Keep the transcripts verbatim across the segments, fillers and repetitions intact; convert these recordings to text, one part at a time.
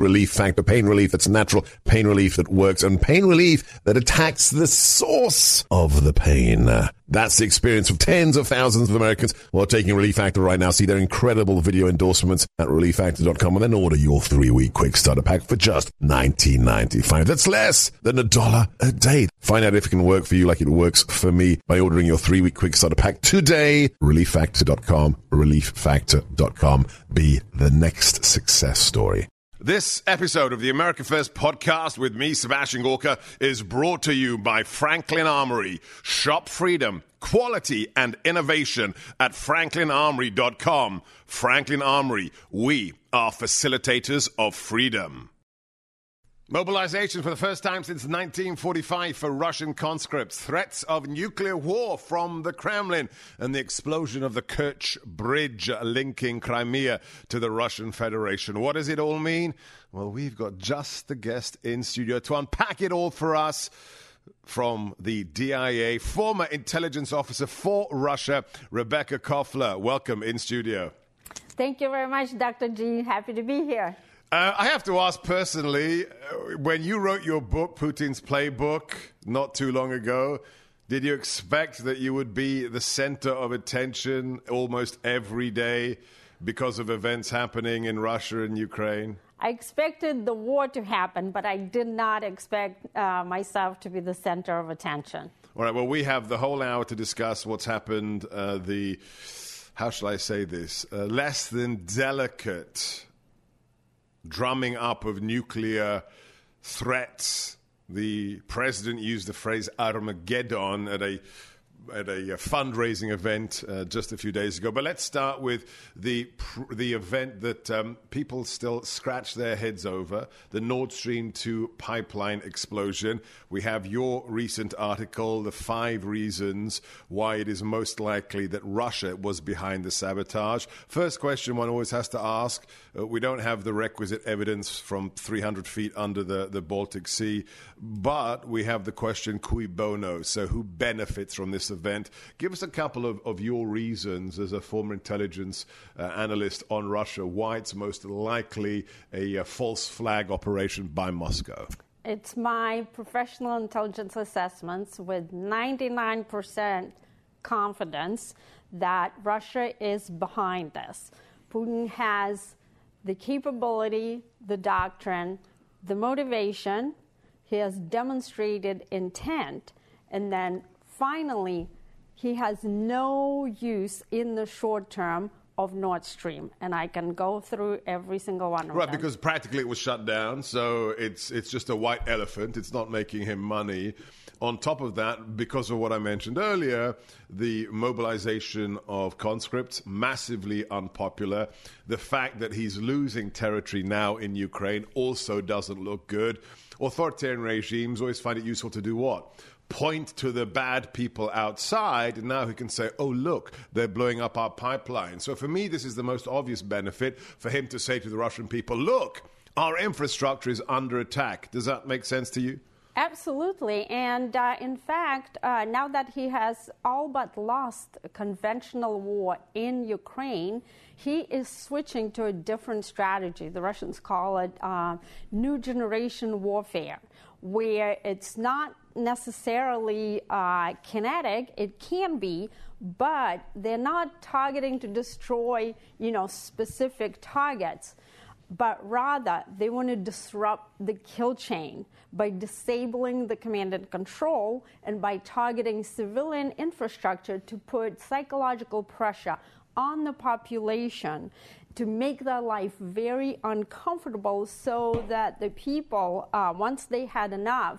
Relief Factor, pain relief that's natural, pain relief that works, and pain relief that attacks the source of the pain. That's the experience of tens of thousands of Americans who are taking Relief Factor right now. See their incredible video endorsements at relief factor dot com and then order your three-week quick starter pack for just nineteen ninety-five. That's less than a dollar a day. Find out if it can work for you like it works for me by ordering your three-week quick starter pack today. relief factor dot com, relief factor dot com. Be the next success story. This episode of the America First podcast with me, Sebastian Gorka, is brought to you by Franklin Armory. Shop freedom, quality, and innovation at franklin armory dot com. Franklin Armory, we are facilitators of freedom. Mobilization for the first time since nineteen forty-five for Russian conscripts. Threats of nuclear war from the Kremlin and the explosion of the Kerch Bridge linking Crimea to the Russian Federation. What does it all mean? Well, we've got just the guest in studio to unpack it all for us. From the D I A, former intelligence officer for Russia, Rebecca Koffler. Welcome in studio. Thank you very much, Doctor G. Happy to be here. Uh, I have to ask personally, uh, when you wrote your book, Putin's Playbook, not too long ago, did you expect that you would be the center of attention almost every day because of events happening in Russia and Ukraine? I expected the war to happen, but I did not expect uh, myself to be the center of attention. All right, well, we have the whole hour to discuss what's happened, uh, the, how shall I say this, uh, less than delicate drumming up of nuclear threats. The president used the phrase Armageddon at a at a fundraising event uh, just a few days ago. But let's start with the the event that um, people still scratch their heads over, the Nord Stream two pipeline explosion. We have your recent article, the five reasons why it is most likely that Russia was behind the sabotage. First question one always has to ask, uh, we don't have the requisite evidence from three hundred feet under the, the Baltic Sea, but we have the question, cui bono, so who benefits from this event? Give us a couple of, of your reasons as a former intelligence uh, analyst on Russia, why it's most likely a, a false flag operation by Moscow. It's my professional intelligence assessments with ninety-nine percent confidence that Russia is behind this. Putin has the capability, the doctrine, the motivation. He has demonstrated intent, and then finally, he has no use in the short term of Nord Stream, and I can go through every single one of right, them. Right, because practically it was shut down, so it's it's just a white elephant. It's not making him money. On top of that, because of what I mentioned earlier, the mobilization of conscripts, massively unpopular. The fact that he's losing territory now in Ukraine also doesn't look good. Authoritarian regimes always find it useful to do what? Point to the bad people outside, and now he can say, oh, look, they're blowing up our pipeline. So for me, this is the most obvious benefit for him to say to the Russian people, look, our infrastructure is under attack. Does that make sense to you? Absolutely. And uh, in fact, uh, now that he has all but lost a conventional war in Ukraine, he is switching to a different strategy. The Russians call it uh, new generation warfare, where it's not necessarily uh, kinetic. It can be, but they're not targeting to destroy, you know, specific targets, but rather they want to disrupt the kill chain by disabling the command and control and by targeting civilian infrastructure to put psychological pressure on the population to make their life very uncomfortable so that the people, uh, once they had enough,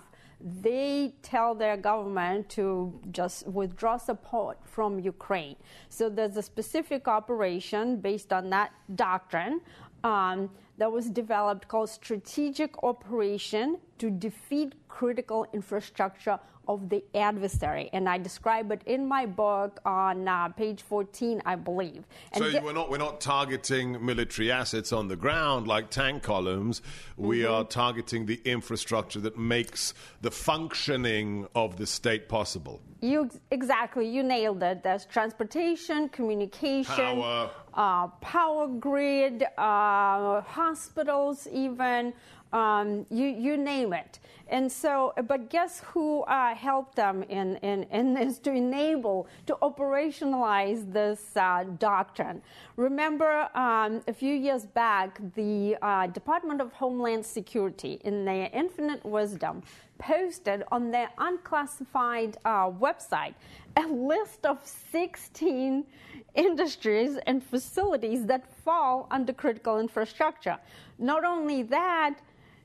they tell their government to just withdraw support from Ukraine. So there's a specific operation based on that doctrine um, that was developed called Strategic Operation to Defeat critical infrastructure of the adversary. And I describe it in my book on uh, page fourteen, I believe. And so get- we're not we're not targeting military assets on the ground like tank columns. We mm-hmm. are targeting the infrastructure that makes the functioning of the state possible. You exactly, you nailed it. There's transportation, communication, power, uh, power grid, uh, hospitals, even. Um, you, you name it. And so, but guess who uh, helped them in, in, in this to enable, to operationalize this uh, doctrine? Remember, um, a few years back, the uh, Department of Homeland Security, in their infinite wisdom, posted on their unclassified uh, website a list of sixteen industries and facilities that fall under critical infrastructure. Not only that,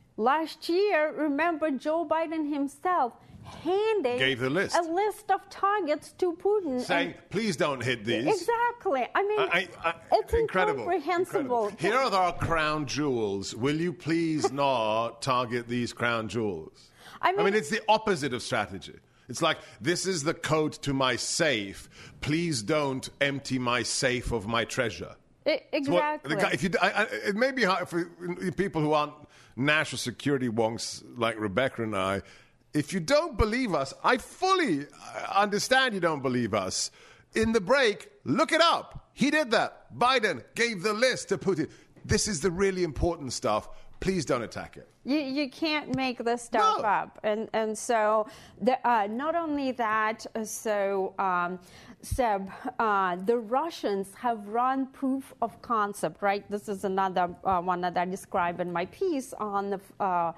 last year, remember, Joe Biden himself handing Gave the list. a list of targets to Putin. Saying, and, please don't hit these. Exactly. I mean, I, I, it's incredible. incomprehensible. Incredible. Here are our crown jewels. Will you please not target these crown jewels? I mean, I mean, it's the opposite of strategy. It's like, this is the code to my safe. Please don't empty my safe of my treasure. It, exactly. What, the guy, if you, I, I, it may be hard for people who aren't national security wonks like Rebecca and I. If you don't believe us, I fully understand you don't believe us. In the break, look it up. He did that. Biden gave the list to Putin. This is the really important stuff. Please don't attack it. You, you can't make this stuff no. up. And and so the, uh, not only that, so um, Seb, uh, the Russians have run proof of concept, right? This is another uh, one that I describe in my piece on the uh,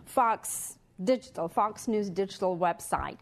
Fox Digital, Fox News Digital website.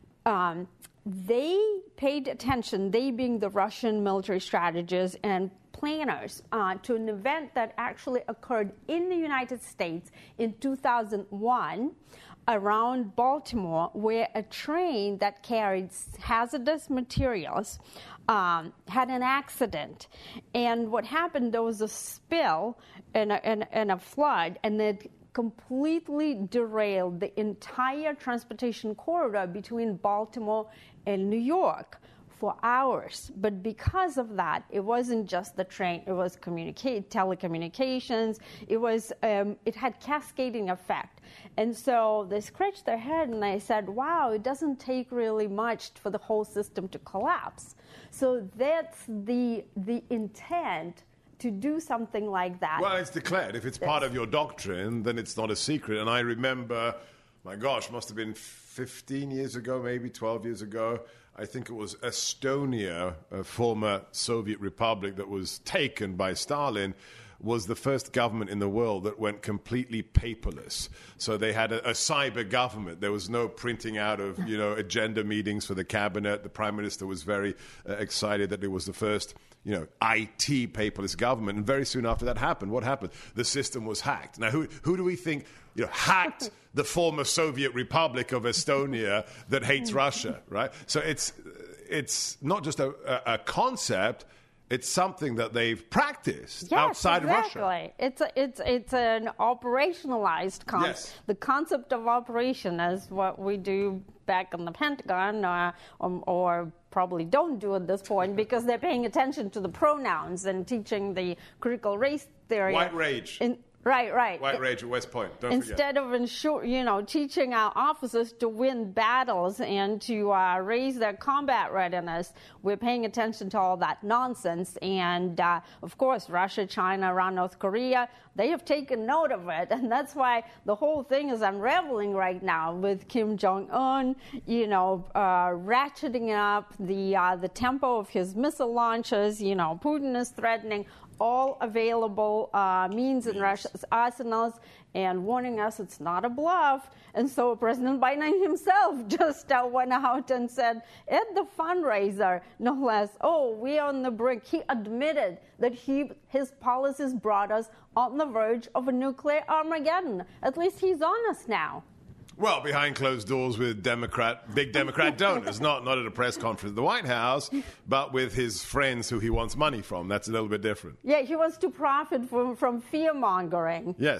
Um, they paid attention, they being the Russian military strategists and planners, uh, to an event that actually occurred in the United States in two thousand one around Baltimore, where a train that carried hazardous materials um, had an accident. And what happened, there was a spill and a, and, and a flood, and it completely derailed the entire transportation corridor between Baltimore and New York for hours. But because of that, it wasn't just the train, it was communicate, telecommunications, it was, um, it had cascading effect. And so they scratched their head and they said, wow, it doesn't take really much for the whole system to collapse. So that's the the intent to do something like that. Well, it's declared. If it's part of your doctrine, then it's not a secret. And I remember, my gosh, must have been fifteen years ago, maybe twelve years ago, I think it was Estonia, a former Soviet republic that was taken by Stalin, was the first government in the world that went completely paperless. So they had a, a cyber government. There was no printing out of, you know, agenda meetings for the cabinet. The prime minister was very uh, excited that it was the first, you know, I T paperless government. And very soon after that happened, what happened? The system was hacked. Now, who who do we think, you know, hacked the former Soviet Republic of Estonia that hates Russia, right? So it's it's not just a, a, a concept. It's something that they've practiced yes, outside exactly. of Russia. It's a, it's it's an operationalized concept. Yes. The concept of operation is what we do back in the Pentagon, uh, or, or probably don't do at this point because they're paying attention to the pronouns and teaching the critical race theory. White rage. In, Right, right. White rage at West Point. Don't Instead forget. of ensure, you know, teaching our officers to win battles and to uh, raise their combat readiness, we're paying attention to all that nonsense. And uh, of course, Russia, China, Iran, North Korea, they have taken note of it, and that's why the whole thing is unraveling right now with Kim Jong Un, you know, uh, ratcheting up the uh, the tempo of his missile launches. You know, Putin is threatening all available uh, means in Russia's arsenals and warning us it's not a bluff. And so President Biden himself just uh, went out and said at the fundraiser, no less, oh, we're on the brink. He admitted that he his policies brought us on the verge of a nuclear Armageddon. At least he's honest now. Well, behind closed doors with Democrat, big Democrat donors, not not at a press conference at the White House, but with his friends who he wants money from. That's a little bit different. Yeah, he wants to profit from, from fear-mongering. Yes.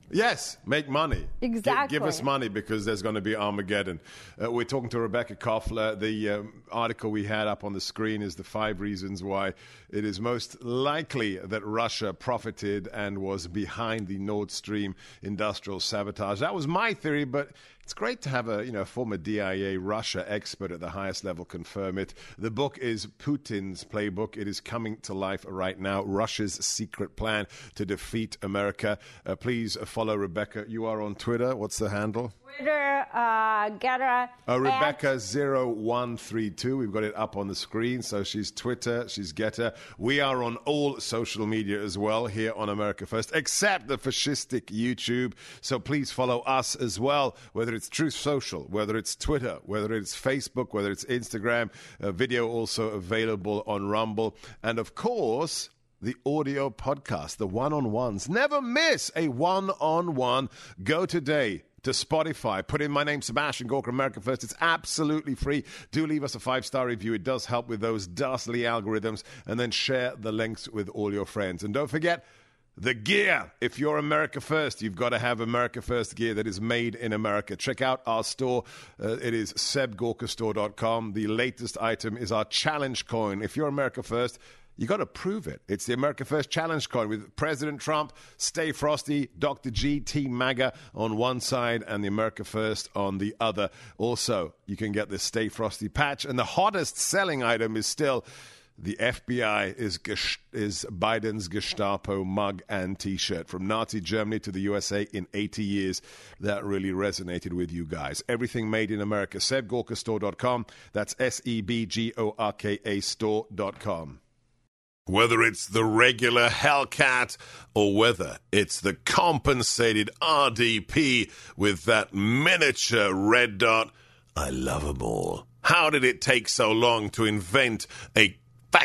Yes, make money. Exactly. Give, give us money because there's going to be Armageddon. Uh, we're talking to Rebecca Koffler. The um, article we had up on the screen is the five reasons why it is most likely that Russia profited and was behind the Nord Stream industrial sabotage. That was my theory, but it's great to have a you know former D I A Russia expert at the highest level confirm it. The book is Putin's Playbook. It is coming to life right now. Russia's secret plan to defeat America. Uh, please follow Rebecca. You are on Twitter. What's the handle? Twitter, uh, Getter. Uh, Rebecca zero one three two. We've got it up on the screen. So she's Twitter, she's Getter. We are on all social media as well here on America First, except the fascistic YouTube. So please follow us as well, whether it's Truth Social, whether it's Twitter, whether it's Facebook, whether it's Instagram. Uh, video also available on Rumble. And of course, the audio podcast, the one-on-ones. Never miss a one-on-one. Go today to Spotify. Put in my name, Sebastian Gorka, America First. It's absolutely free. Do leave us a five-star review. It does help with those dastardly algorithms. And then share the links with all your friends. And don't forget, the gear. If you're America First, you've got to have America First gear that is made in America. Check out our store. Uh, it is seb gorka store dot com. The latest item is our challenge coin. If you're America First, you got to prove it. It's the America First Challenge coin with President Trump, Stay Frosty, Doctor G, Team MAGA on one side, and the America First on the other. Also, you can get the Stay Frosty patch. And the hottest selling item is still the F B I is, is Biden's Gestapo mug and T-shirt. From Nazi Germany to the U S A in eighty years. That really resonated with you guys. Everything made in America. seb gorka store dot com. That's S E B G O R K A store dot com. Whether it's the regular Hellcat or whether it's the compensated R D P with that miniature red dot, I love them all. How did it take so long to invent a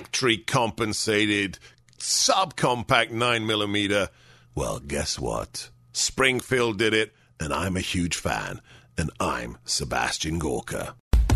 factory-compensated subcompact nine millimeter? Well, guess what? Springfield did it, and I'm a huge fan, and I'm Sebastian Gorka.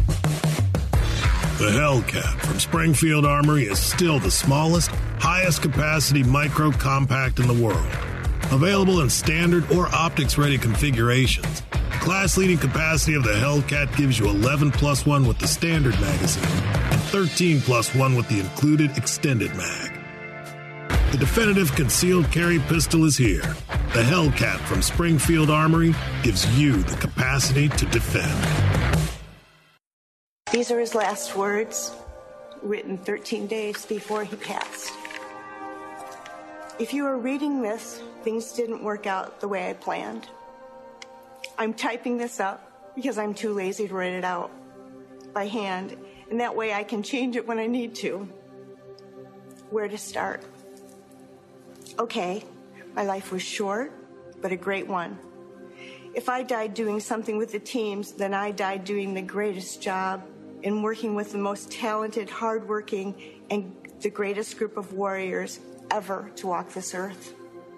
The Hellcat from Springfield Armory is still the smallest, highest capacity micro compact in the world. Available in standard or optics-ready configurations. Class-leading capacity of the Hellcat gives you eleven plus one with the standard magazine and thirteen plus one with the included extended mag. The definitive concealed carry pistol is here. The Hellcat from Springfield Armory gives you the capacity to defend. These are his last words, written thirteen days before he passed. If you are reading this, things didn't work out the way I planned. I'm typing this up because I'm too lazy to write it out by hand, and that way I can change it when I need to. Where to start? Okay, my life was short, but a great one. If I died doing something with the teams, then I died doing the greatest job in working with the most talented, hardworking, and the greatest group of warriors ever to walk this earth.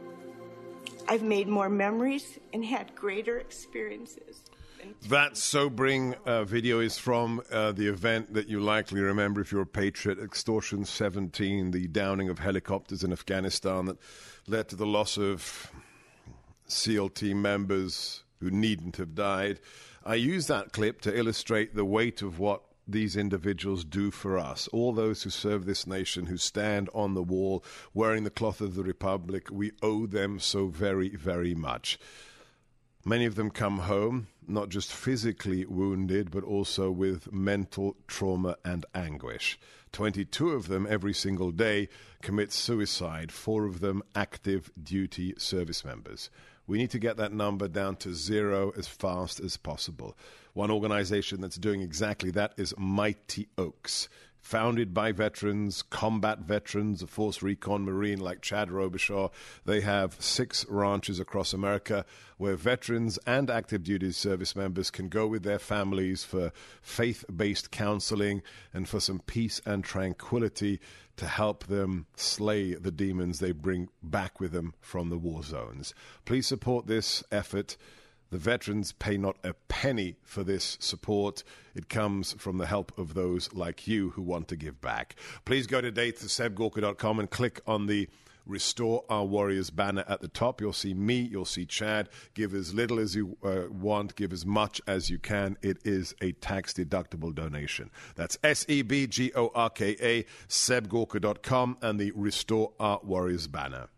I've made more memories and had greater experiences. That sobering uh, video is from uh, the event that you likely remember if you're a patriot, Extortion seventeen, the downing of helicopters in Afghanistan that led to the loss of SEAL team members who needn't have died. I use that clip to illustrate the weight of what these individuals do for us. All those who serve this nation, who stand on the wall wearing the cloth of the Republic, we owe them so very, very much. Many of them come home, not just physically wounded, but also with mental trauma and anguish. twenty-two of them every single day commit suicide, four of them active duty service members. We need to get that number down to zero as fast as possible. One organization that's doing exactly that is Mighty Oaks. Founded by veterans, combat veterans, a Force Recon Marine like Chad Robichaud. They have six ranches across America where veterans and active duty service members can go with their families for faith-based counseling and for some peace and tranquility to help them slay the demons they bring back with them from the war zones. Please support this effort. The veterans pay not a penny for this support. It comes from the help of those like you who want to give back. Please go today to seb gorka dot com and click on the Restore Our Warriors banner at the top. You'll see me, you'll see Chad. Give as little as you uh, want, give as much as you can. It is a tax-deductible donation. That's S E B G O R K A, seb gorka dot com, and the Restore Our Warriors banner.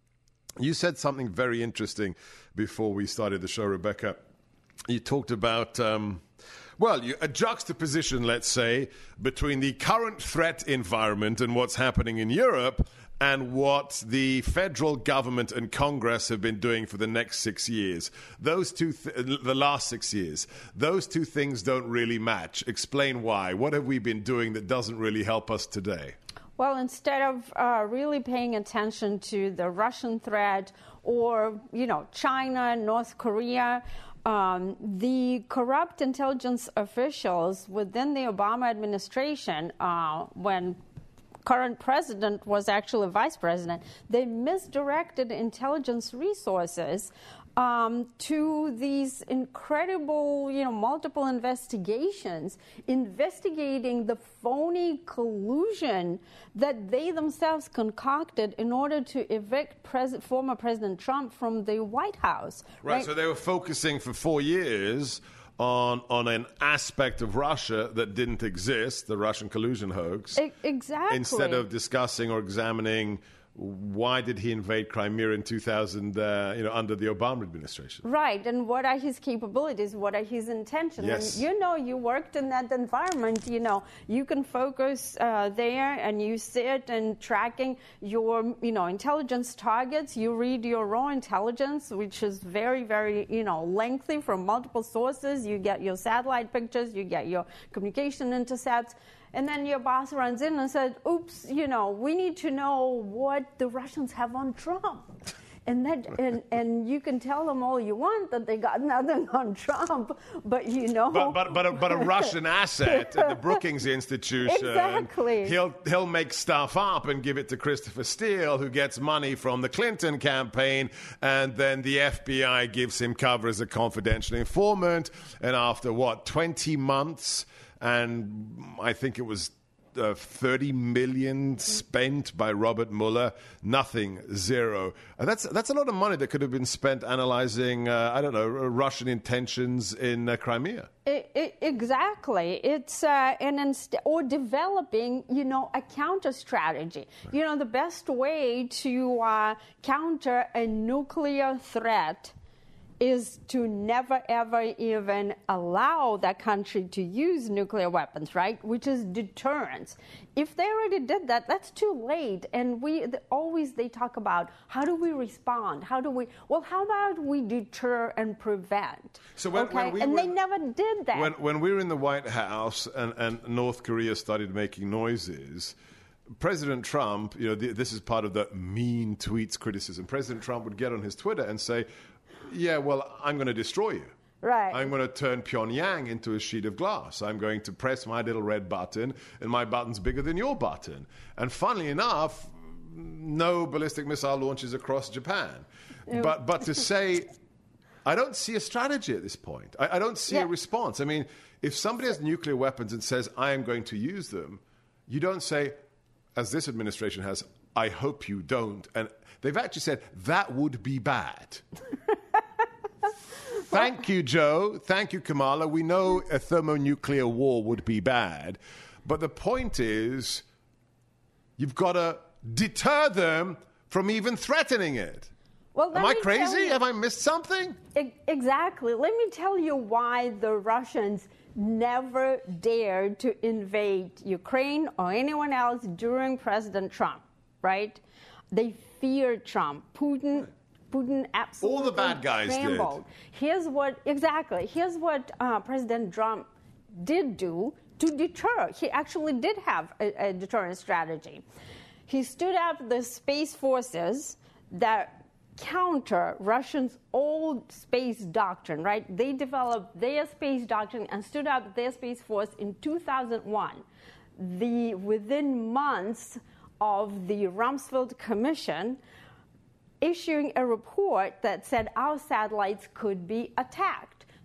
You said something very interesting before we started the show, Rebecca. You talked about... Um, Well, you, a juxtaposition, let's say, between the current threat environment and what's happening in Europe and what the federal government and Congress have been doing for the next six years. Those two, th- the last six years, those two things don't really match. Explain why. What have we been doing that doesn't really help us today? Well, instead of uh, really paying attention to the Russian threat or, you know, China, North Korea, Um, the corrupt intelligence officials within the Obama administration, uh, when current president was actually vice president, they misdirected intelligence resources um, to these incredible, you know, multiple investigations, investigating the phony collusion that they themselves concocted in order to evict pres- former President Trump from the White House. Right, right, so they were focusing for four years on on an aspect of Russia that didn't exist, the Russian collusion hoax. E- exactly. Instead of discussing or examining why did he invade Crimea in two thousand, uh, you know, under the Obama administration? Right, and what are his capabilities? What are his intentions? Yes. And you know, you worked in that environment. You know, you can focus uh, there, and you sit and tracking your, you know, intelligence targets. You read your raw intelligence, which is very, very, you know, lengthy from multiple sources. You get your satellite pictures. You get your communication intercepts. And then your boss runs in and said, oops, you know, we need to know what the Russians have on Trump. And that, and, and you can tell them all you want that they got nothing on Trump, but you know. But but but a, but a Russian asset at the Brookings Institution. Exactly. He'll he'll make stuff up and give it to Christopher Steele, who gets money from the Clinton campaign, and then the F B I gives him cover as a confidential informant. And after what, twenty months, and I think it was Uh, thirty million spent by Robert Mueller, nothing, zero. And that's that's a lot of money that could have been spent analyzing, uh, I don't know, Russian intentions in uh, Crimea. It, it, exactly. It's uh, an inst- or developing, you know, a counter strategy. Right. You know, the best way to uh, counter a nuclear threat is to never, ever even allow that country to use nuclear weapons, right? Which is deterrence. If they already did that, that's too late. And we the, always they talk about how do we respond? How do we? Well, how about we deter and prevent? So when, okay? when we and were, they never did that. When, when we were in the White House and, and North Korea started making noises, President Trump, you know, the, this is part of the mean tweets criticism. President Trump would get on his Twitter and say, yeah, well, I'm going to destroy you. Right. I'm going to turn Pyongyang into a sheet of glass. I'm going to press my little red button, and my button's bigger than your button. And funnily enough, no ballistic missile launches across Japan. Yeah. But but to say, I don't see a strategy at this point. I, I don't see yeah. a response. I mean, if somebody has nuclear weapons and says, I am going to use them, you don't say, as this administration has, I hope you don't. And they've actually said, that would be bad. Thank you, Joe. Thank you, Kamala. We know a thermonuclear war would be bad. But the point is, you've got to deter them from even threatening it. Well, Am I crazy? Have I missed something? Exactly. Let me tell you why the Russians never dared to invade Ukraine or anyone else during President Trump, right? They feared Trump. Putin... Putin absolutely all the bad guys trembled. did. Here's what exactly. Here's what uh, President Trump did do to deter. He actually did have a, a deterrent strategy. He stood up the space forces that counter Russia's old space doctrine. Right? They developed their space doctrine and stood up their space force in two thousand one. The within months of the Rumsfeld Commission issuing a report that said our satellites could be attacked.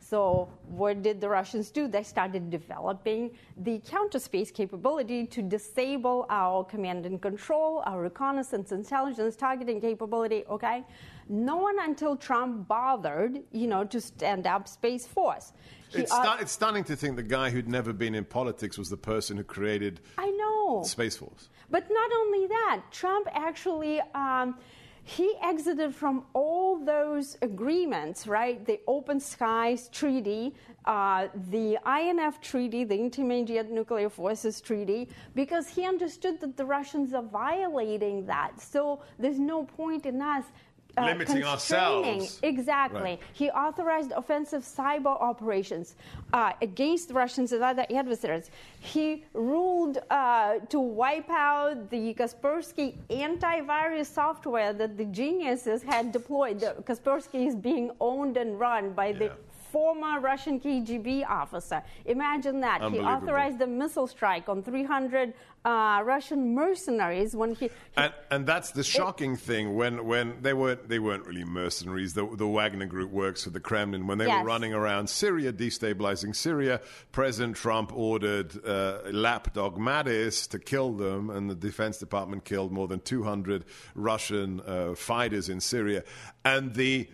So what did the Russians do? They started developing the counter-space capability to disable our command and control, our reconnaissance, intelligence, targeting capability, okay? No one until Trump bothered, you know, to stand up Space Force. He, it's, stu- it's stunning to think the guy who'd never been in politics was the person who created I know. Space Force. But not only that, Trump actually... Um, He exited from all those agreements, right? The Open Skies Treaty, uh, the I N F Treaty, the Intermediate Nuclear Forces Treaty, because he understood that the Russians are violating that. So there's no point in us Uh, limiting ourselves. Exactly. Right. He authorized offensive cyber operations uh, against Russians and other adversaries. He ruled uh, to wipe out the Kaspersky antivirus software that the geniuses had deployed. The Kaspersky is being owned and run by the Yeah. former Russian K G B officer. Imagine that. He authorized a missile strike on three hundred uh, Russian mercenaries when he... he and, and that's the shocking it, thing. When when they weren't they weren't really mercenaries. The, the Wagner Group works for the Kremlin. When they yes. were running around Syria, destabilizing Syria, President Trump ordered uh, lapdog Mattis to kill them, and the Defense Department killed more than two hundred Russian uh, fighters in Syria. And the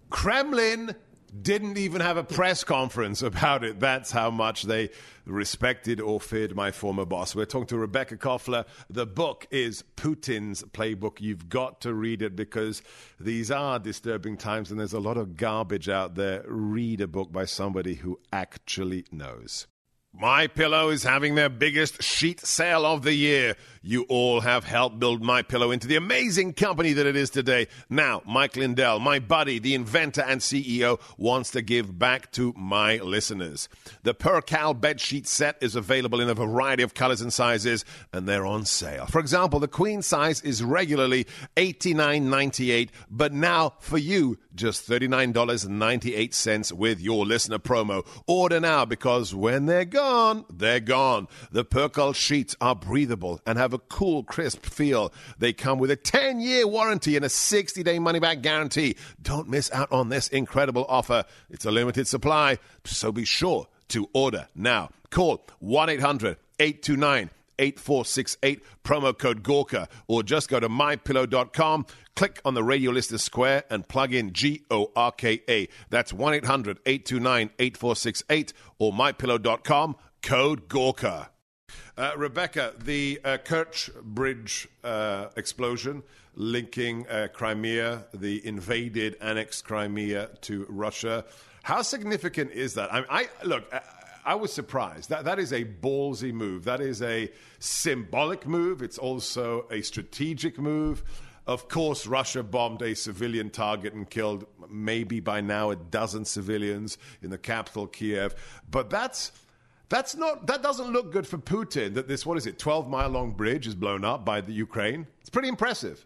Kremlin didn't even have a press conference about it. That's how much they respected or feared my former boss. We're talking to Rebecca Koffler. The book is Putin's Playbook. You've got to read it because these are disturbing times and there's a lot of garbage out there. Read a book by somebody who actually knows. MyPillow is having their biggest sheet sale of the year. You all have helped build MyPillow into the amazing company that it is today. Now, Mike Lindell, my buddy, the inventor and C E O, wants to give back to my listeners. The Percal bed sheet set is available in a variety of colors and sizes, and they're on sale. For example, the queen size is regularly eighty-nine ninety-eight, but now for you, just thirty-nine ninety-eight with your listener promo. Order now because when they're gone, they're gone. The Percal sheets are breathable and have a cool, crisp feel. They come with a ten-year warranty and a sixty-day money-back guarantee. Don't miss out on this incredible offer. It's a limited supply, so be sure to order now. Call one eight hundred eight two nine eight four six eight, promo code Gorka, or just go to my pillow dot com, click on the radio listener square, and plug in G O R K A. That's one eight hundred eight two nine eight four six eight or my pillow dot com, code Gorka. Uh, Rebecca, the uh, Kerch Bridge uh, explosion linking uh, Crimea, the invaded, annexed Crimea to Russia. How significant is that? I, I look. I, I was surprised. That that is a ballsy move. That is a symbolic move. It's also a strategic move. Of course, Russia bombed a civilian target and killed maybe by now a dozen civilians in the capital, Kiev. But that's that's not that doesn't look good for Putin. That this what is it, twelve mile long bridge is blown up by the Ukraine. It's pretty impressive.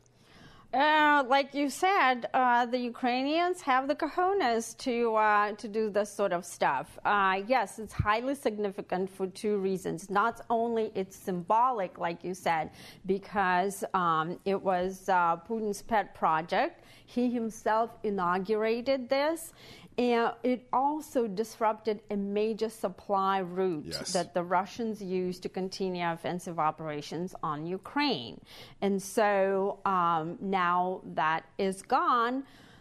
Uh, like you said, uh, the Ukrainians have the cojones to uh, to do this sort of stuff. Uh, yes, it's highly significant for two reasons. Not only it's symbolic, like you said, because um, it was uh, Putin's pet project. He himself inaugurated this. And it also disrupted a major supply route yes. that the Russians used to continue offensive operations on Ukraine. And so um, now that is gone,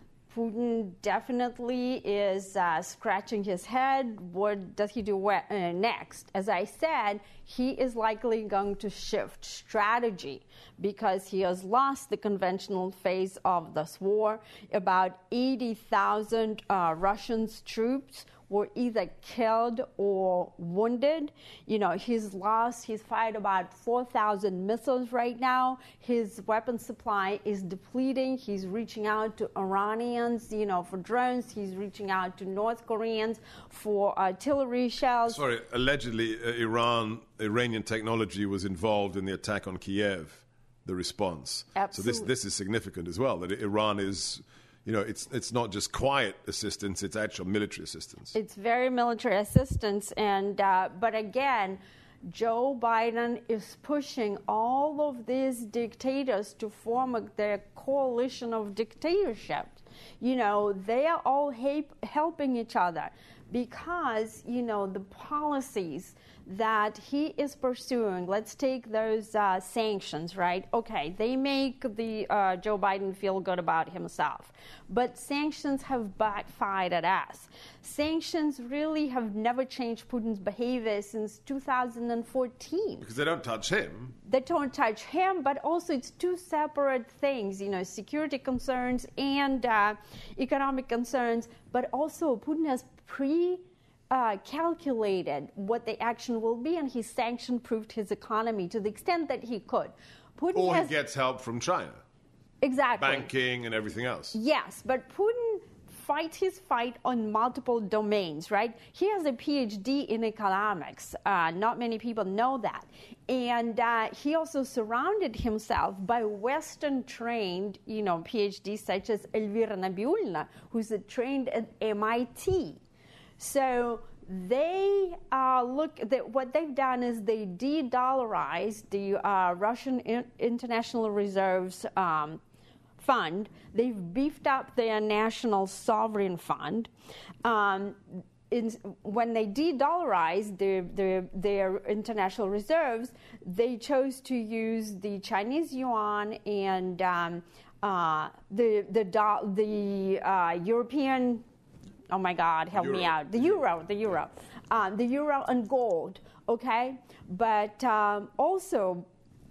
Putin definitely is uh, scratching his head. What does he do wh- uh, next? As I said, he is likely going to shift strategy because he has lost the conventional phase of this war. About eighty thousand uh, Russian troops were either killed or wounded. You know, he's lost, he's fired about four thousand missiles right now. His weapon supply is depleting. He's reaching out to Iranians, you know, for drones. He's reaching out to North Koreans for artillery shells. Sorry, allegedly uh, Iran, Iranian technology was involved in the attack on Kiev, the response. Absolutely. So this this is significant as well, that Iran is... You know, it's it's not just quiet assistance; it's actual military assistance. It's very military assistance, and uh, but again, Joe Biden is pushing all of these dictators to form a, their coalition of dictatorships. You know, they are all ha- helping each other. because, you know, the policies that he is pursuing, let's take those uh, sanctions, right? Okay, they make the uh, Joe Biden feel good about himself, but sanctions have backfired at us. Sanctions really have never changed Putin's behavior since two thousand fourteen. Because they don't touch him. They don't touch him, but also it's two separate things, you know, security concerns and uh, economic concerns, but also Putin has pre- Uh, calculated what the action will be, and he sanction-proofed his economy to the extent that he could. Putin or has, he gets help from China. Exactly. Banking and everything else. Yes, but Putin fights his fight on multiple domains, right? He has a P H D in economics. Uh, not many people know that. And uh, he also surrounded himself by Western-trained, you know, P H Ds such as Elvira Nabiulina, who's trained at M I T. So they uh, look that what they've done is they de-dollarized the uh, Russian in- International Reserves um, Fund. They've beefed up their national sovereign fund. Um, in, when they de-dollarized their, their, their international reserves, they chose to use the Chinese yuan and um, uh, the the do- the uh, European. Oh my God, help Euro. me out. The euro, the euro. Um, the euro and gold, okay? But um, also,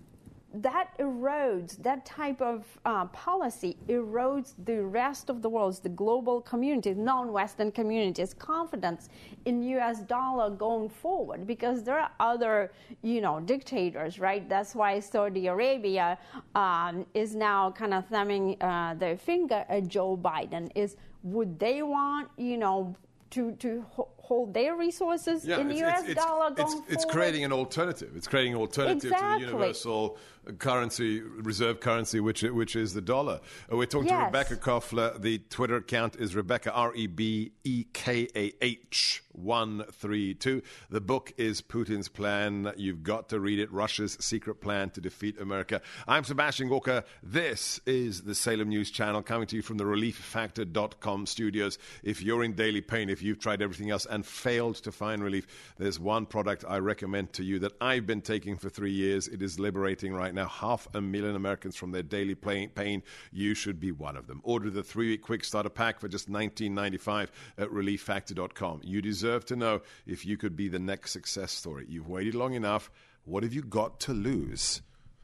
that erodes, that type of uh, policy erodes the rest of the world, the global community, non-Western communities' confidence in U S dollar going forward, because there are other, you know, dictators, right? That's why Saudi Arabia um, is now kind of thumbing uh, their finger at Joe Biden. Is would they want, you know, to to ho- hold their resources yeah, in it's, U S it's, dollar it's, going it's, forward? it's creating an alternative. It's creating an alternative Exactly. to the universal currency, reserve currency, which which is the dollar. Uh, we're talking Yes. to Rebecca Koffler. The Twitter account is Rebecca, R E B E K A H one three two. The book is Putin's Plan. You've got to read it. Russia's secret plan to defeat America. I'm Sebastian Gorka. This is the Salem News Channel, coming to you from the relief factor dot com studios. If you're in daily pain, if you've tried everything else and failed to find relief, there's one product I recommend to you that I've been taking for three years. It is liberating right now half a million Americans from their daily pain. You should be one of them. Order the three-week quick starter pack for just nineteen ninety-five at relief factor dot com. You deserve to know if you could be the next success story. You've waited long enough. What have you got to lose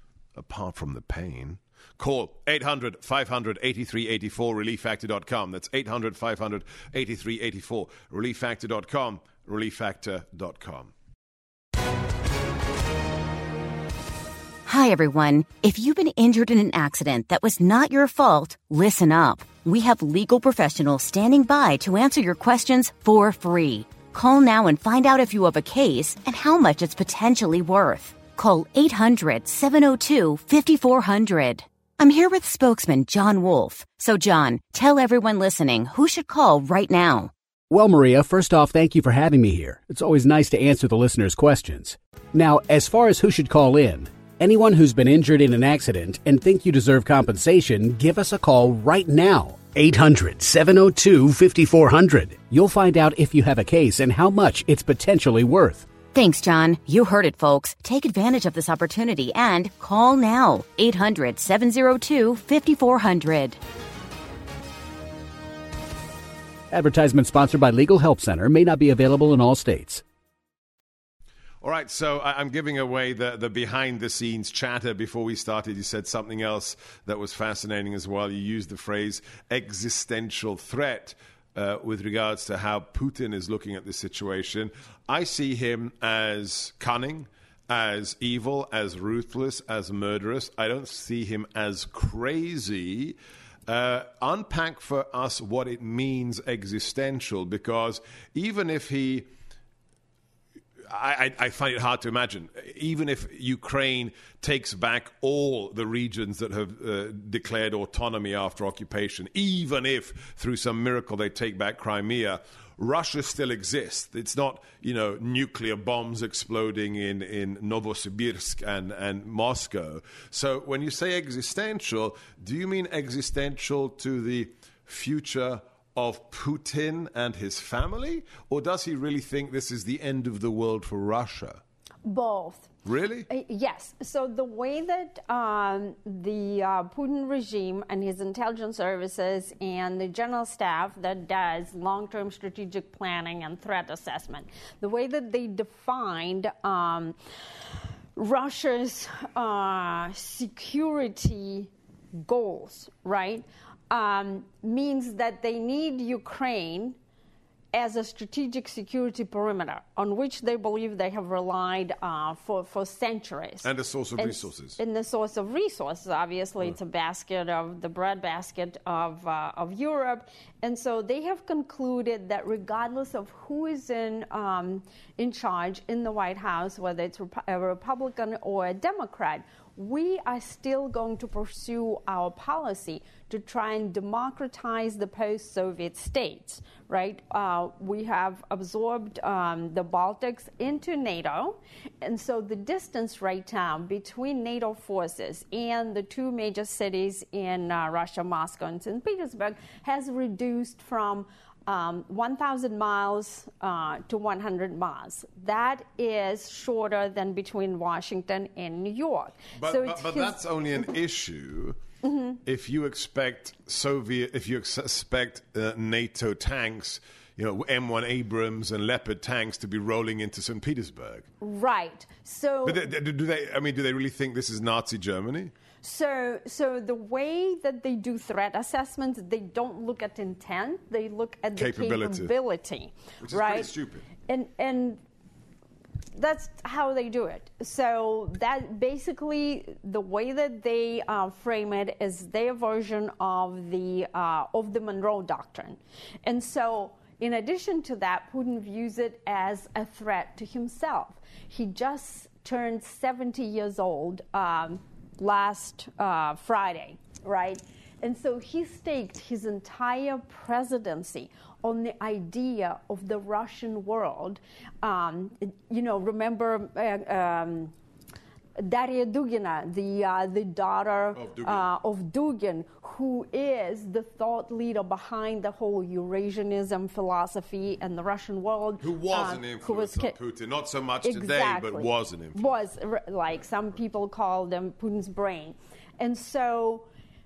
apart from the pain? Call eight hundred, five hundred, eighty-three eighty-four, relief factor dot com. That's eight hundred, five hundred, eighty-three eighty-four, relief factor dot com, relief factor dot com. Hi, everyone. If you've been injured in an accident that was not your fault, listen up. We have legal professionals standing by to answer your questions for free. Call now and find out if you have a case and how much it's potentially worth. Call eight hundred, seven oh two, five four zero zero. I'm here with spokesman John Wolf. So, John, tell everyone listening who should call right now. Well, Maria, first off, thank you for having me here. It's always nice to answer the listeners' questions. Now, as far as who should call in, anyone who's been injured in an accident and think you deserve compensation, give us a call right now. eight hundred, seven oh two, five four zero zero. You'll find out if you have a case and how much it's potentially worth. Thanks, John. You heard it, folks. Take advantage of this opportunity and call now. eight hundred, seven oh two, five four zero zero. Advertisement sponsored by Legal Help Center. May not be available in all states. All right, so I'm giving away the, the behind-the-scenes chatter. Before we started, you said something else that was fascinating as well. You used the phrase existential threat uh, with regards to how Putin is looking at this situation. I see him as cunning, as evil, as ruthless, as murderous. I don't see him as crazy. Uh, unpack for us what it means existential, because even if he... I, I find it hard to imagine. Even if Ukraine takes back all the regions that have uh, declared autonomy after occupation, even if through some miracle they take back Crimea, Russia still exists. It's not, you know, nuclear bombs exploding in, in Novosibirsk and, and Moscow. So when you say existential, do you mean existential to the future of Putin and his family? Or does he really think this is the end of the world for Russia? Both. Really? Uh, yes. So the way that um, the uh, Putin regime and his intelligence services and the general staff that does long-term strategic planning and threat assessment, the way that they defined um, Russia's uh, security goals, right, um, means that they need Ukraine as a strategic security perimeter on which they believe they have relied uh, for, for centuries. And a source of and, resources. And the source of resources, obviously, mm. it's a basket of, the bread basket of, uh, of Europe. And so they have concluded that regardless of who is in, um, in charge in the White House, whether it's a Republican or a Democrat, we are still going to pursue our policy to try and democratize the post-Soviet states, right? Uh, we have absorbed um, the Baltics into NATO, and so the distance right now between NATO forces and the two major cities in uh, Russia, Moscow and Saint Petersburg, has reduced from Um, one thousand miles uh, to one hundred miles. That is shorter than between Washington and New York. But, so but, but that's only an issue mm-hmm. if you expect Soviet, if you expect uh, NATO tanks, you know, M one Abrams and Leopard tanks to be rolling into Saint Petersburg. Right. So, but do, do they? I mean, do they really think this is Nazi Germany? So, so the way that they do threat assessments, they don't look at intent; they look at the capability, capability which is right? pretty stupid. And and that's how they do it. So that basically the way that they uh, frame it is their version of the uh, of the Monroe Doctrine, and so. In addition to that, Putin views it as a threat to himself. He just turned seventy years old um, last uh, Friday, right? And so he staked his entire presidency on the idea of the Russian world. Um, you know, remember uh, um, Daria Dugina, the uh, the daughter of Dugin. Uh, of Dugin, who is the thought leader behind the whole Eurasianism philosophy and the Russian world. Who was um, an influence was, on Putin, not so much exactly, today, but was an influence. Was, like some people call them Putin's brain. And so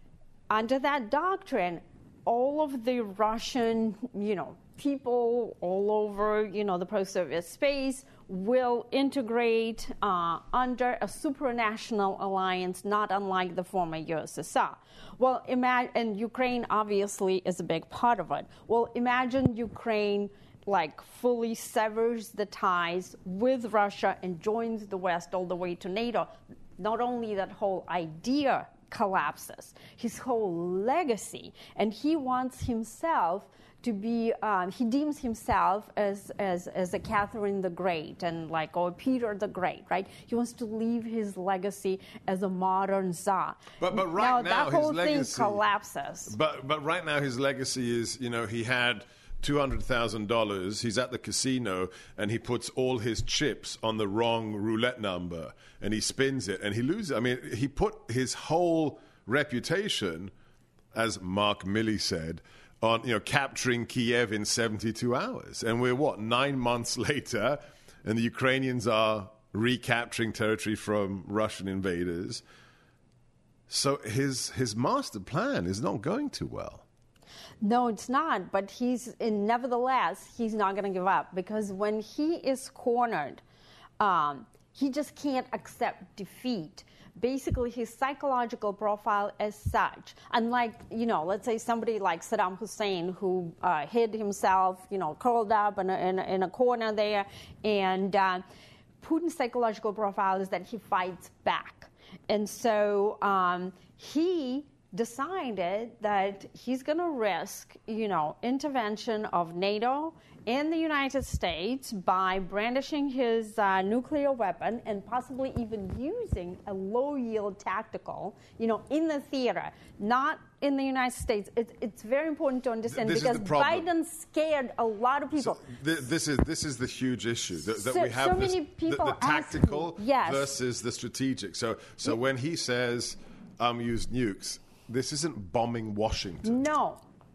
under that doctrine, all of the Russian, you know, people all over, you know, the post-Soviet space will integrate uh, under a supranational alliance, not unlike the former U S S R. Well, ima- and Ukraine obviously is a big part of it. Well, imagine Ukraine like fully severs the ties with Russia and joins the West all the way to NATO. Not only that whole idea collapses, his whole legacy, and he wants himself to be, um, he deems himself as, as as a Catherine the Great and like, or Peter the Great, right? He wants to leave his legacy as a modern Tsar. But but right now, now that whole his thing legacy collapses. But but right now his legacy is, you know, he had two hundred thousand dollars. He's at the casino and he puts all his chips on the wrong roulette number and he spins it and he loses. I mean, he put his whole reputation, as Mark Milley said, on, you know, capturing Kiev in seventy-two hours. And we're, what, nine months later, and the Ukrainians are recapturing territory from Russian invaders. So his his master plan is not going too well. No, it's not. But he's, and nevertheless, he's not going to give up, because when he is cornered, um, he just can't accept defeat. Basically, his psychological profile is such, unlike, you know, let's say somebody like Saddam Hussein, who uh, hid himself, you know, curled up in a, in a, in a corner there, and uh, Putin's psychological profile is that he fights back. And so um, he decided that he's going to risk, you know, intervention of NATO and the United States by brandishing his uh, nuclear weapon and possibly even using a low-yield tactical, you know, in the theater, not in the United States. It, it's very important to understand, this because Biden scared a lot of people. So th- this is this is the huge issue that, that so, we have. So this, many people the, the tactical me, yes. versus the strategic. So so yeah. when he says, "I'm um, used nukes," this isn't bombing Washington. No.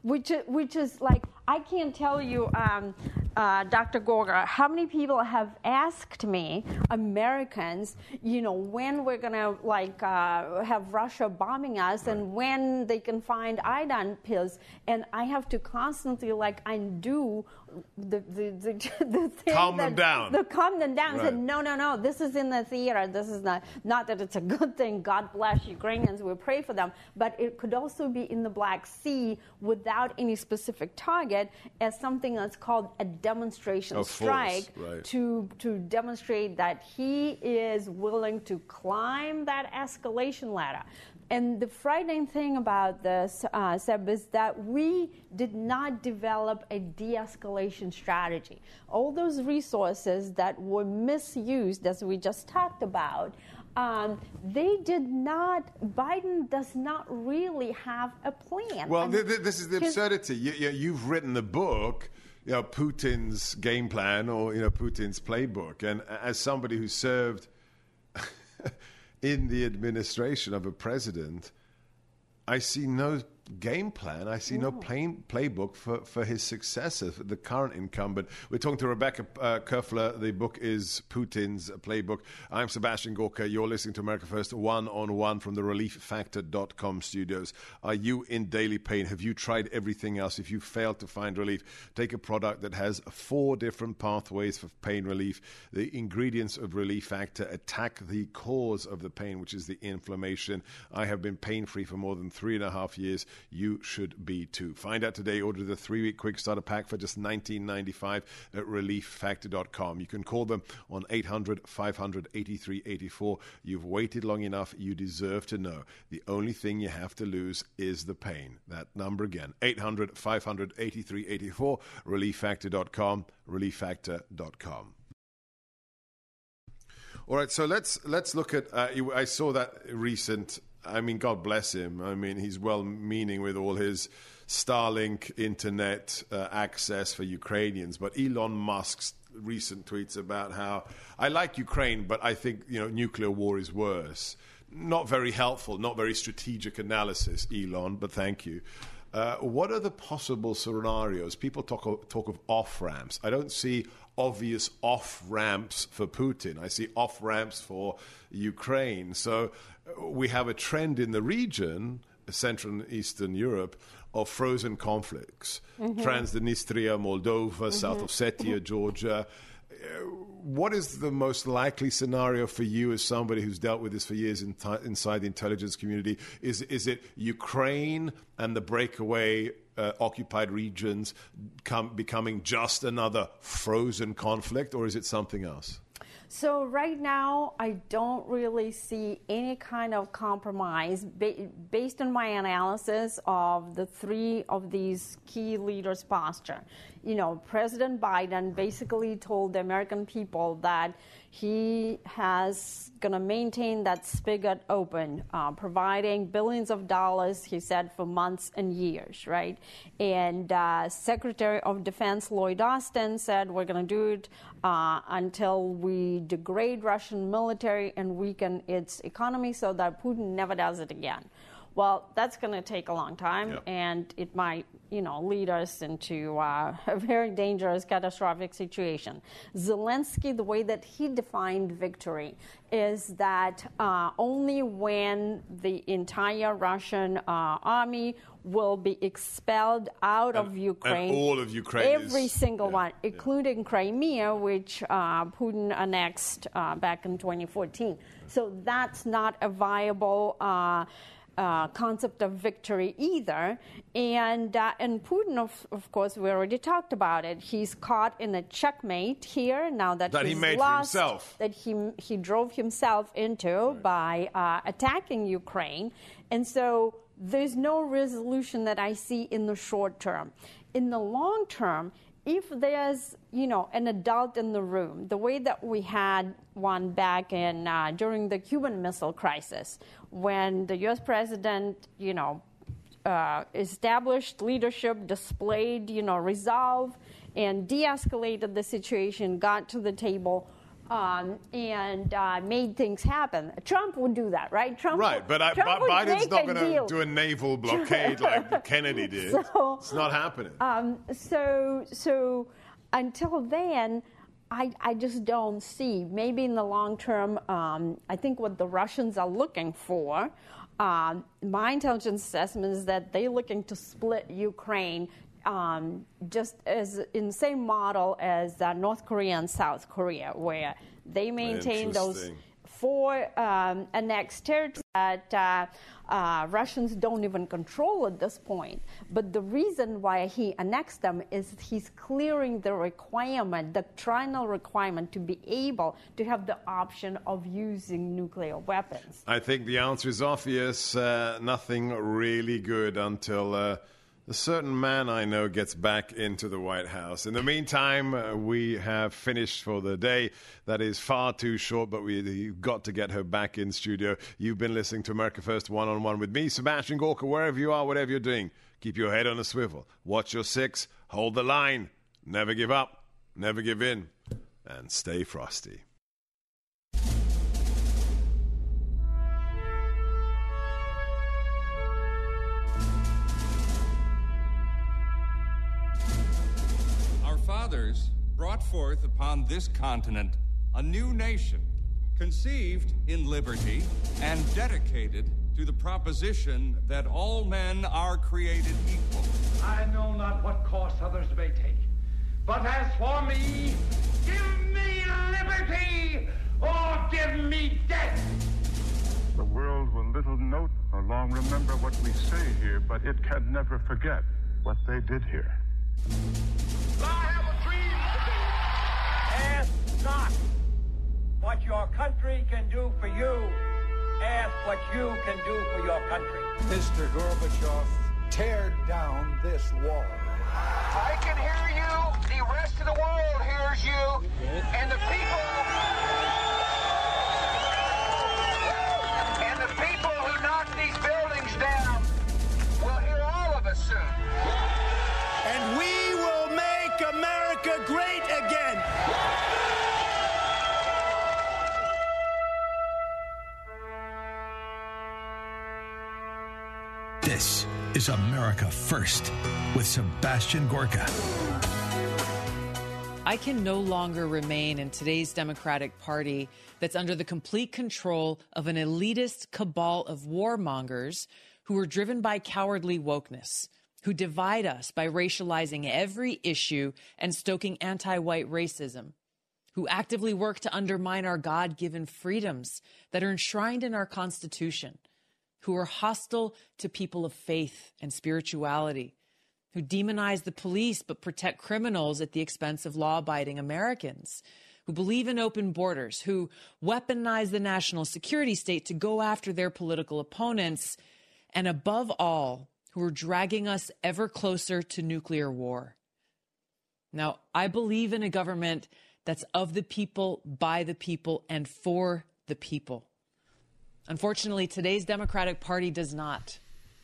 which which is like, I can't tell you, um, uh, Doctor Gorga, how many people have asked me, Americans, you know, when we're gonna like uh, have Russia bombing us, right, and when they can find iodine pills, and I have to constantly like undo the the the, the thing calm that, them down. The calm them down. Right. Said no, no, no. This is in the theater. This is not not that it's a good thing. God bless Ukrainians. We pray for them, but it could also be in the Black Sea without any specific target, as something that's called a demonstration of strike, force, right, to to demonstrate that he is willing to climb that escalation ladder. And the frightening thing about this, uh, Seb, is that we did not develop a de-escalation strategy. All those resources that were misused, as we just talked about, um, they did not, Biden does not really have a plan. Well, I mean, th- th- this is the absurdity. You, you, you've written the book, you know, Putin's game plan, or, you know, Putin's playbook. And as somebody who served in the administration of a president, I see no game plan. I see no, no plain playbook for, for his successor, for the current incumbent. We're talking to Rebecca uh, Koeffler. The book is Putin's Playbook. I'm Sebastian Gorka. You're listening to America First One-on-One from the relief factor dot com studios. Are you in daily pain? Have you tried everything else? If you failed to find relief, take a product that has four different pathways for pain relief. The ingredients of Relief Factor attack the cause of the pain, which is the inflammation. I have been pain-free for more than three and a half years. You should be too. Find out today. Order the three-week quick starter pack for just nineteen ninety-five at relief factor dot com. You can call them on eight hundred, five hundred, eighty-three eighty-four. You've waited long enough. You deserve to know. The only thing you have to lose is the pain. That number again, eight hundred, five hundred, eighty-three eighty-four, relief factor dot com, relief factor dot com. All right, so let's let's look at. Uh, I saw that recent. I mean, God bless him. I mean, he's well-meaning with all his Starlink internet uh, access for Ukrainians. But Elon Musk's recent tweets about how I like Ukraine, but I think, you know, nuclear war is worse. Not very helpful, not very strategic analysis, Elon. But thank you. Uh, what are the possible scenarios? People talk of, talk of off-ramps. I don't see obvious off-ramps for Putin. I see off-ramps for Ukraine. So we have a trend in the region, Central and Eastern Europe, of frozen conflicts. Mm-hmm. Transnistria, Moldova, mm-hmm. South Ossetia, mm-hmm. Georgia. What is the most likely scenario for you as somebody who's dealt with this for years in t- inside the intelligence community? Is is it Ukraine and the breakaway uh, occupied regions come, becoming just another frozen conflict, or is it something else? So right now, I don't really see any kind of compromise ba- based on my analysis of the three of these key leaders' posture. You know, President Biden basically told the American people that he has going to maintain that spigot open, uh, providing billions of dollars, he said, for months and years, right? And uh, Secretary of Defense Lloyd Austin said we're going to do it uh, until we degrade Russian military and weaken its economy so that Putin never does it again. Well, that's going to take a long time, yep. and it might, you know, lead us into uh, a very dangerous, catastrophic situation. Zelensky, the way that he defined victory is that uh, only when the entire Russian uh, army will be expelled out and, of Ukraine. And all of Ukraine. Every is, single yeah, one, including yeah. Crimea, which uh, Putin annexed uh, back in twenty fourteen. So that's not a viable Uh, Uh, concept of victory either. And uh, and Putin, of, of course, we already talked about it. He's caught in a checkmate here now that, that he's he made lost, for himself. that he he drove himself into right. by uh, attacking Ukraine. And so there's no resolution that I see in the short term. In the long term, if there's, you know, an adult in the room, the way that we had one back in uh, during the Cuban Missile Crisis, when the U S president, you know, uh, established leadership, displayed, you know, resolve, and de-escalated the situation, got to the table, um, and uh, made things happen. Trump would do that, right? Trump right, would, but I, Trump B- Biden's make not a going deal. to do a naval blockade like Kennedy did. So, it's not happening. Um, so, so until then, I, I just don't see. Maybe in the long term, um, I think what the Russians are looking for, um, my intelligence assessment is that they're looking to split Ukraine um, just as in the same model as uh, North Korea and South Korea, where they maintain those four um, annexed territories that uh, uh, Russians don't even control at this point. But the reason why he annexed them is he's clearing the requirement, the doctrinal requirement, to be able to have the option of using nuclear weapons. I think the answer is obvious. Uh, nothing really good until uh, a certain man I know gets back into the White House. In the meantime, uh, we have finished for the day. That is far too short, but we've got to get her back in studio. You've been listening to America First One-on-One with me, Sebastian Gorka. Wherever you are, whatever you're doing, keep your head on a swivel. Watch your six, hold the line, never give up, never give in, and stay frosty. Fathers brought forth upon this continent a new nation, conceived in liberty and dedicated to the proposition that all men are created equal. I know not what course others may take, but as for me, give me liberty or give me death. The world will little note nor long remember what we say here, but it can never forget what they did here. I have a dream today. Ask not what your country can do for you. Ask what you can do for your country. Mister Gorbachev, tear down this wall. I can hear you. The rest of the world hears you. And the people... And the people who knock these buildings down will hear all of us soon. And we will make America great again. This is America First with Sebastian Gorka. I can no longer remain in today's Democratic Party that's under the complete control of an elitist cabal of warmongers who are driven by cowardly wokeness, who divide us by racializing every issue and stoking anti-white racism, who actively work to undermine our God-given freedoms that are enshrined in our Constitution, who are hostile to people of faith and spirituality, who demonize the police but protect criminals at the expense of law-abiding Americans, who believe in open borders, who weaponize the national security state to go after their political opponents, and above all, who are dragging us ever closer to nuclear war. Now, I believe in a government that's of the people, by the people, and for the people. Unfortunately, today's Democratic Party does not.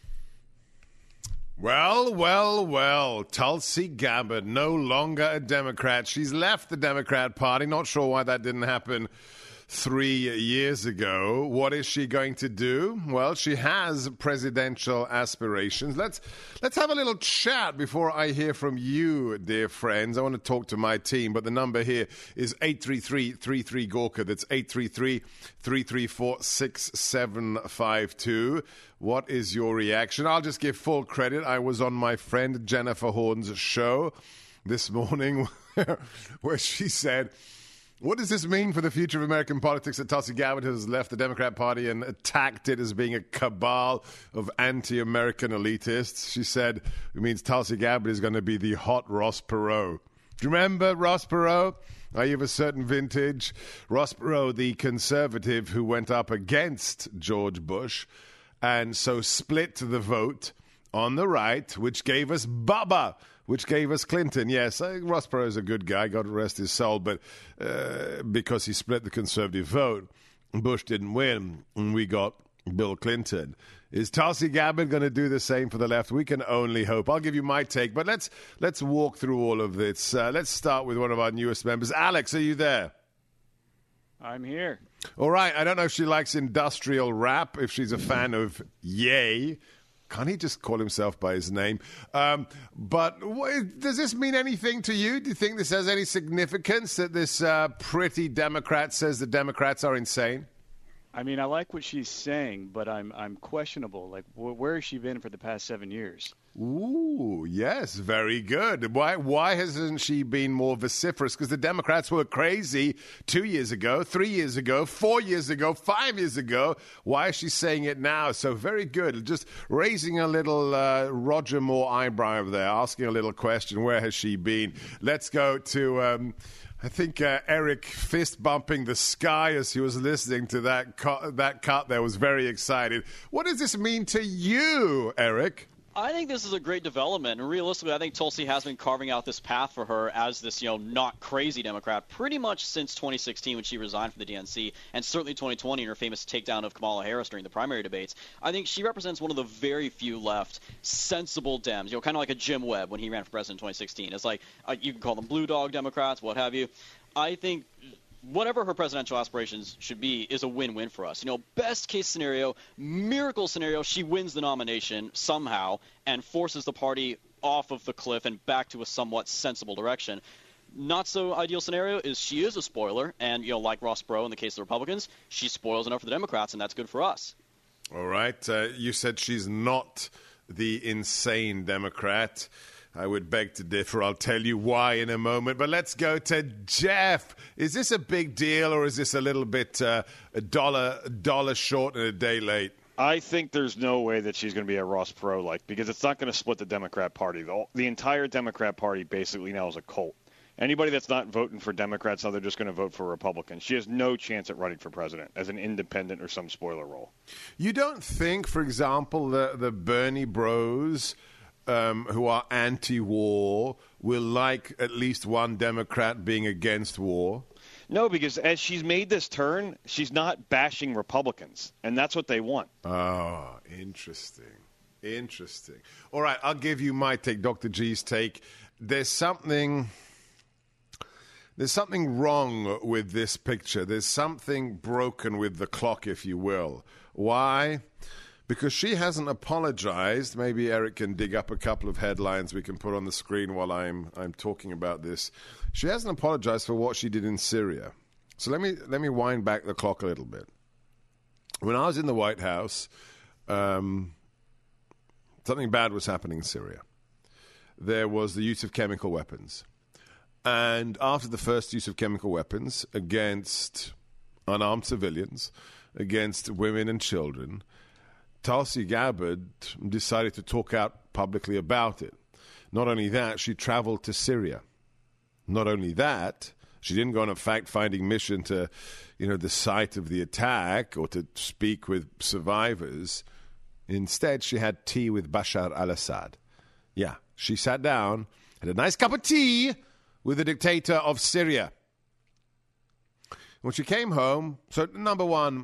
Well, well, well, Tulsi Gabbard, no longer a Democrat. She's left the Democrat Party. Not sure why that didn't happen three years ago. What is she going to do? Well, she has presidential aspirations. Let's let's have a little chat before I hear from you, dear friends. I want to talk to my team, but the number here is eight three three, three three, Gorka. That's eight three three, three three four, six seven five two. What is your reaction? I'll just give full credit. I was on my friend Jennifer Horn's show this morning where she said, what does this mean for the future of American politics that Tulsi Gabbard has left the Democrat Party and attacked it as being a cabal of anti-American elitists? She said it means Tulsi Gabbard is going to be the hot Ross Perot. Do you remember Ross Perot? Are you of a certain vintage? Ross Perot, the conservative who went up against George Bush and so split the vote on the right, which gave us Bubba, which gave us Clinton. Yes, I think Ross Perot is a good guy, God rest his soul, but uh, because he split the conservative vote, Bush didn't win, and we got Bill Clinton. Is Tulsi Gabbard going to do the same for the left? We can only hope. I'll give you my take, but let's let's walk through all of this. Uh, let's start with one of our newest members. Alex, are you there? I'm here. All right. I don't know if she likes industrial rap, if she's a fan of Ye. Can't he just call himself by his name? Um, but what, does this mean anything to you? Do you think this has any significance that this uh, pretty Democrat says the Democrats are insane? I mean, I like what she's saying, but I'm I'm questionable. Like, wh- where has she been for the past seven years? Ooh, yes, very good. Why why hasn't she been more vociferous? Because the Democrats were crazy two years ago, three years ago, four years ago, five years ago. Why is she saying it now? So very good. Just raising a little uh, Roger Moore eyebrow over there, asking a little question. Where has she been? Let's go to... Um, I think uh, Eric fist bumping the sky as he was listening to that cut, that cut there was very excited. What does this mean to you, Eric? I think this is a great development, and realistically, I think Tulsi has been carving out this path for her as this, you know, not crazy Democrat pretty much since twenty sixteen when she resigned from the D N C, and certainly twenty twenty in her famous takedown of Kamala Harris during the primary debates. I think she represents one of the very few left sensible Dems, you know, kind of like a Jim Webb when he ran for president in twenty sixteen. It's like, uh, you can call them blue dog Democrats, what have you. I think whatever her presidential aspirations should be is a win-win for us. You know, best case scenario, miracle scenario, she wins the nomination somehow and forces the party off of the cliff and back to a somewhat sensible direction. Not so ideal scenario is she is a spoiler, and, you know, like Ross Perot in the case of the Republicans, she spoils enough for the Democrats, and that's good for us. All right. Uh, you said she's not the insane Democrat. I would beg to differ. I'll tell you why in a moment. But let's go to Jeff. Is this a big deal, or is this a little bit uh, a dollar a dollar short and a day late? I think there's no way that she's going to be a Ross Perot-like, because it's not going to split the Democrat Party. The, the entire Democrat Party basically now is a cult. Anybody that's not voting for Democrats, now they're just going to vote for Republicans. She has no chance at running for president as an independent or some spoiler role. You don't think, for example, the, the Bernie bros... Um, who are anti-war will like at least one Democrat being against war? No, because as she's made this turn, she's not bashing Republicans, and that's what they want. Oh, interesting. Interesting. All right, I'll give you my take, Doctor G's take. There's something... There's something wrong with this picture. There's something broken with the clock, if you will. Why? Because she hasn't apologized. Maybe Eric can dig up a couple of headlines we can put on the screen while I'm I'm talking about this. She hasn't apologized for what she did in Syria. So let me let me wind back the clock a little bit. When I was in the White House, um, something bad was happening in Syria. There was the use of chemical weapons. And after the first use of chemical weapons against unarmed civilians, against women and children, Tulsi Gabbard decided to talk out publicly about it. Not only that, she traveled to Syria. Not only that, she didn't go on a fact-finding mission to, you know, the site of the attack or to speak with survivors. Instead, she had tea with Bashar al-Assad. Yeah, she sat down, had a nice cup of tea with the dictator of Syria. When she came home, so number one,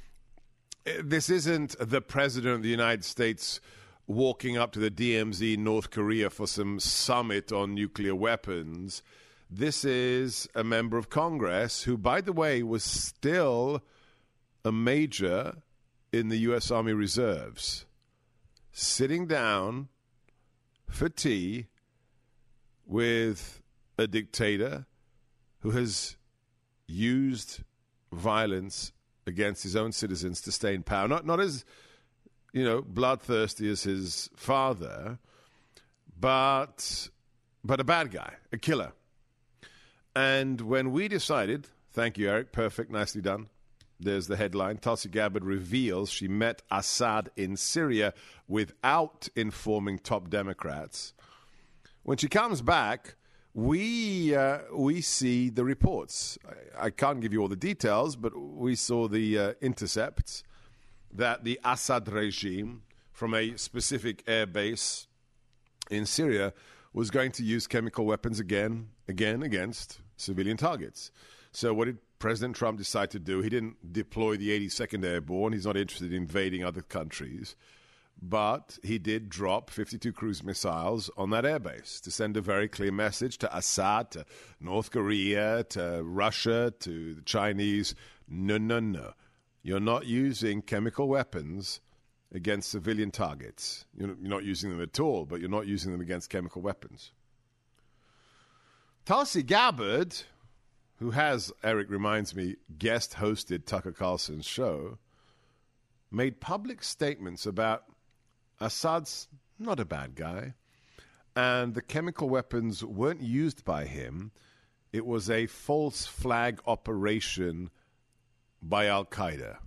this isn't the president of the United States walking up to the D M Z in North Korea for some summit on nuclear weapons. This is a member of Congress who, by the way, was still a major in the U S Army Reserves, sitting down for tea with a dictator who has used violence against his own citizens to stay in power. Not not as, you know, bloodthirsty as his father, but but a bad guy, a killer. And when we decided, thank you, Eric, perfect, nicely done. There's the headline. Tulsi Gabbard reveals she met Assad in Syria without informing top Democrats. When she comes back, we uh, we see the reports. I, I can't give you all the details, but we saw the uh, intercepts that the Assad regime from a specific air base in Syria was going to use chemical weapons again, again against civilian targets. So what did President Trump decide to do? He didn't deploy the eighty-second Airborne. He's not interested in invading other countries. But he did drop fifty-two cruise missiles on that airbase to send a very clear message to Assad, to North Korea, to Russia, to the Chinese. No, no, no. You're not using chemical weapons against civilian targets. You're not using them at all, but you're not using them against chemical weapons. Tulsi Gabbard, who has, Eric reminds me, guest-hosted Tucker Carlson's show, made public statements about Assad's not a bad guy, and the chemical weapons weren't used by him. It was a false flag operation by Al-Qaeda.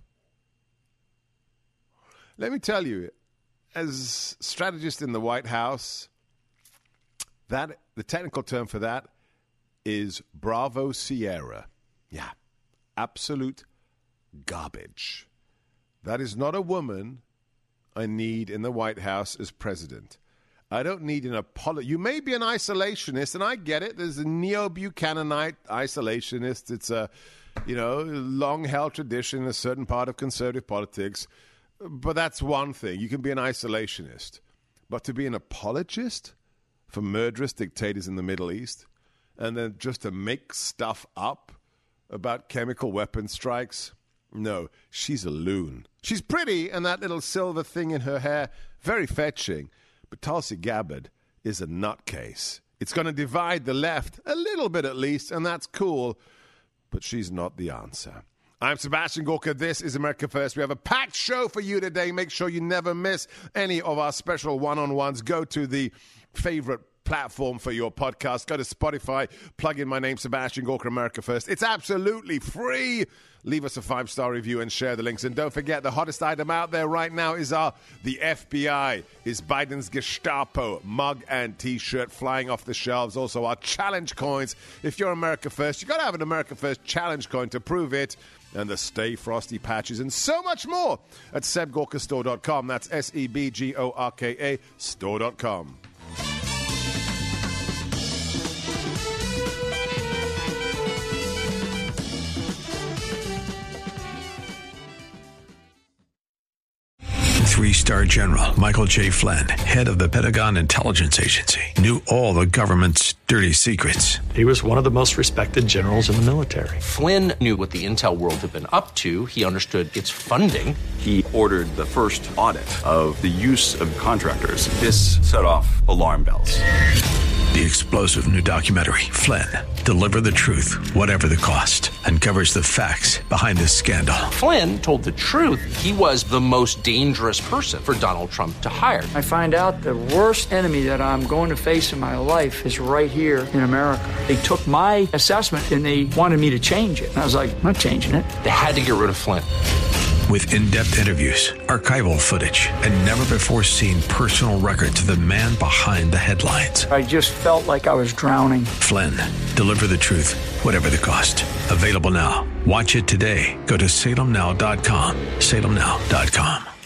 Let me tell you, as strategist in the White House, that the technical term for that is Bravo Sierra. Yeah, absolute garbage. That is not a woman I need in the White House as president. I don't need an apology. You may be an isolationist, and I get it. There's a neo-Buchananite isolationist. It's a, you know, long-held tradition in a certain part of conservative politics. But that's one thing. You can be an isolationist. But to be an apologist for murderous dictators in the Middle East, and then just to make stuff up about chemical weapon strikes, no, she's a loon. She's pretty, and that little silver thing in her hair, very fetching. But Tulsi Gabbard is a nutcase. It's going to divide the left, a little bit at least, and that's cool. But she's not the answer. I'm Sebastian Gorka. This is America First. We have a packed show for you today. Make sure you never miss any of our special one-on-ones. Go to the favorite platform for your podcast. Go to Spotify, plug in my name, Sebastian Gorka, America First. It's absolutely free. Leave us a five-star review and share the links. And don't forget, the hottest item out there right now is our The F B I is Biden's Gestapo mug and T-shirt flying off the shelves. Also, our challenge coins. If you're America First, you got to have an America First challenge coin to prove it. And the Stay Frosty patches and so much more at seb gorka store dot com. That's S E B G O R K A store dot com. Three-star General Michael J. Flynn, head of the Pentagon Intelligence Agency, knew all the government's dirty secrets. He was one of the most respected generals in the military. Flynn knew what the intel world had been up to. He understood its funding. He ordered the first audit of the use of contractors. This set off alarm bells. The explosive new documentary, Flynn, Deliver the Truth, Whatever the Cost, uncovers the facts behind this scandal. Flynn told the truth. He was the most dangerous person for Donald Trump to hire. I find out the worst enemy that I'm going to face in my life is right here in America. They took my assessment and they wanted me to change it. And I was like, I'm not changing it. They had to get rid of Flynn. With in-depth interviews, archival footage, and never-before-seen personal records of the man behind the headlines. I just felt like I was drowning. Flynn, Deliver the Truth, Whatever the Cost. Available now. Watch it today. Go to salem now dot com. salem now dot com.